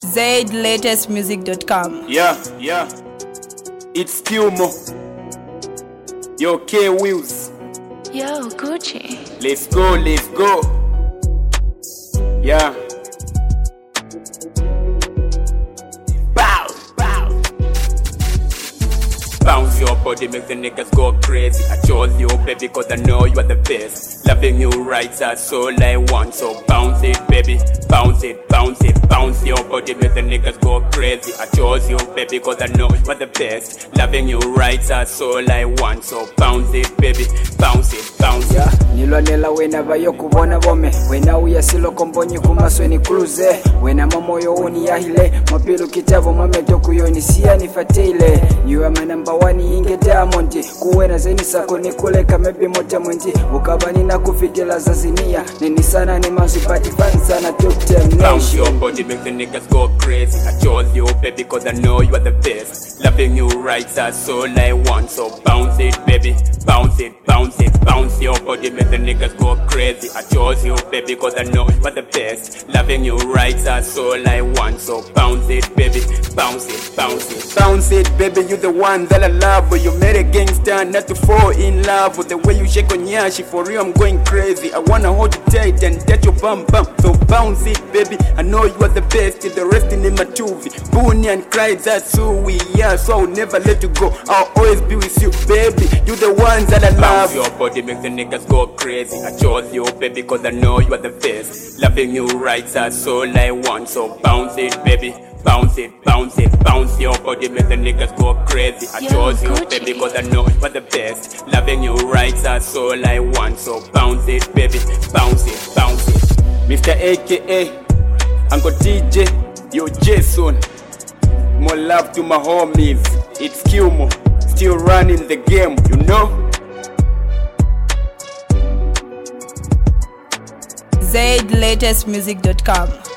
ZLatestmusic.com. Yeah. It's Kilmo. Yo, K Wheels. Yo, Gucci. Let's go. Yeah. Bounce your body, make the niggas go crazy. I chose you, baby, cause I know you are the best. Loving you right, that's all I want. So bounce it, baby, bounce it. Bounce your body, make the niggas go crazy. I chose you, baby, cause I know you are the best. Loving you right, that's all I want. So bounce it, baby, bounce it. Yeah, nilwanela wena bayo kubona bome. Wena uyasilo kombonyi kumaswe ni cruise. Wena mamoyo uni yahile. Mapilu kitabo mameto kuyoni siya nifatile. You are my number one inge diamond. Kuwena zeni sako nikuleka mebi moja mwendi. Ukabani na kufitila zazinia. Nini sana ni mazipati fansa na top 10 Bounce your body, make the niggas go crazy. I chose you, baby, cause I know you are the best. Loving you right, that's all I want. So bounce it, baby, bounce it. Bounce your body, make the niggas go crazy. I chose you, baby, cause I know you are the best. Loving you right, that's all I want. So bounce it, baby, bounce it. Bounce it, baby, you the one that I love. You made a gangster, not to fall in love. With the way you shake on yashi, for real I'm going crazy. I wanna hold you tight and touch your bum. So bounce it, baby, I know you are the best. The rest in my movie, Booney and cry, that's who we are. So I'll never let you go, I'll always be with you, baby. You the ones that I love. Bounce your body, make the niggas go crazy. I chose you, baby, cause I know you are the best. Loving you right, that's all I want. So bounce it, baby, bounce it. Bounce your body, make the niggas go crazy. I chose you, baby, cause I know you are the best. Loving you right, that's all I want. So bounce it, baby, bounce it. Mr. AKA, Uncle DJ, yo Jason. More love to my homies. It's Kilmo, still running the game, you know. ZLatestmusic.com.